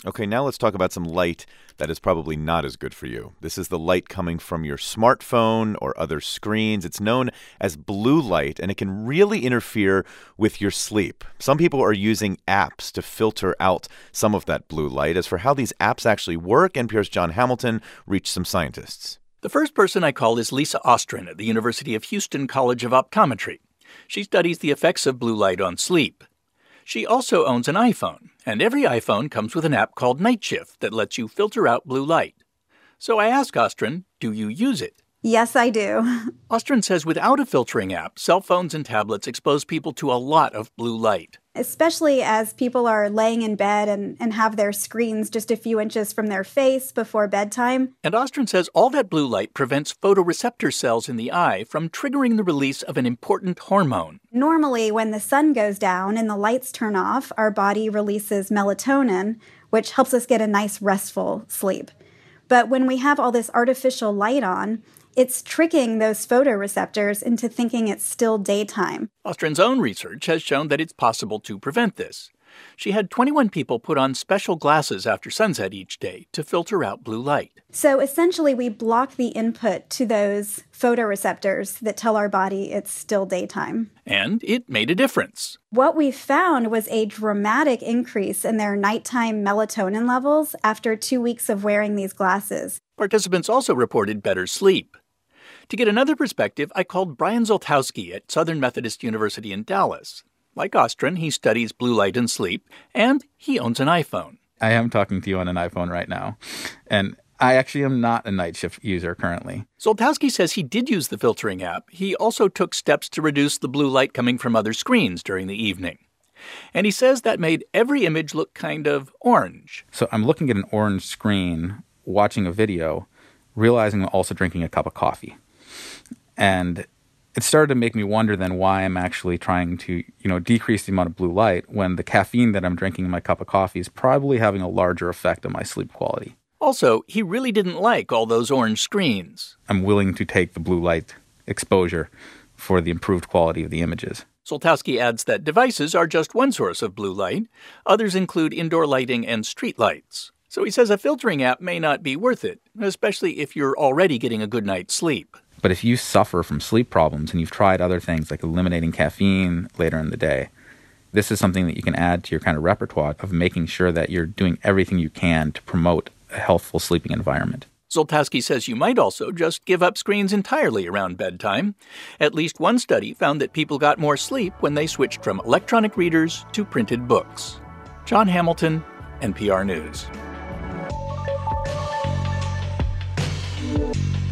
Okay, now let's talk about some light that is probably not as good for you. This is the light coming from your smartphone or other screens. It's known as blue light, and it can really interfere with your sleep. Some people are using apps to filter out some of that blue light. As for how these apps actually work, NPR's Jon Hamilton reached some scientists. The first person I called is Lisa Ostrin at the University of Houston College of Optometry. She studies the effects of blue light on sleep. She also owns an iPhone, and every iPhone comes with an app called Night Shift that lets you filter out blue light. So I asked Ostrin, do you use it? Yes, I do. Ostrin says without a filtering app, cell phones and tablets expose people to a lot of blue light. Especially as people are laying in bed and have their screens just a few inches from their face before bedtime. And Ostrin says all that blue light prevents photoreceptor cells in the eye from triggering the release of an important hormone. Normally, when the sun goes down and the lights turn off, our body releases melatonin, which helps us get a nice restful sleep. But when we have all this artificial light on, it's tricking those photoreceptors into thinking it's still daytime. Ostrin's own research has shown that it's possible to prevent this. She had 21 people put on special glasses after sunset each day to filter out blue light. So essentially, we block the input to those photoreceptors that tell our body it's still daytime. And it made a difference. What we found was a dramatic increase in their nighttime melatonin levels after 2 weeks of wearing these glasses. Participants also reported better sleep. To get another perspective, I called Brian Zoltowski at Southern Methodist University in Dallas. Like Ostrin, he studies blue light and sleep, and he owns an iPhone. I am talking to you on an iPhone right now, and I actually am not a Night Shift user currently. Zoltowski says he did use the filtering app. He also took steps to reduce the blue light coming from other screens during the evening. And he says that made every image look kind of orange. So I'm looking at an orange screen, watching a video, realizing I'm also drinking a cup of coffee. And it started to make me wonder then why I'm actually trying to, decrease the amount of blue light when the caffeine that I'm drinking in my cup of coffee is probably having a larger effect on my sleep quality. Also, he really didn't like all those orange screens. I'm willing to take the blue light exposure for the improved quality of the images. Zoltowski adds that devices are just one source of blue light. Others include indoor lighting and street lights. So he says a filtering app may not be worth it, especially if you're already getting a good night's sleep. But if you suffer from sleep problems and you've tried other things like eliminating caffeine later in the day, this is something that you can add to your kind of repertoire of making sure that you're doing everything you can to promote a healthful sleeping environment. Zoltowski says you might also just give up screens entirely around bedtime. At least one study found that people got more sleep when they switched from electronic readers to printed books. Jon Hamilton, NPR News.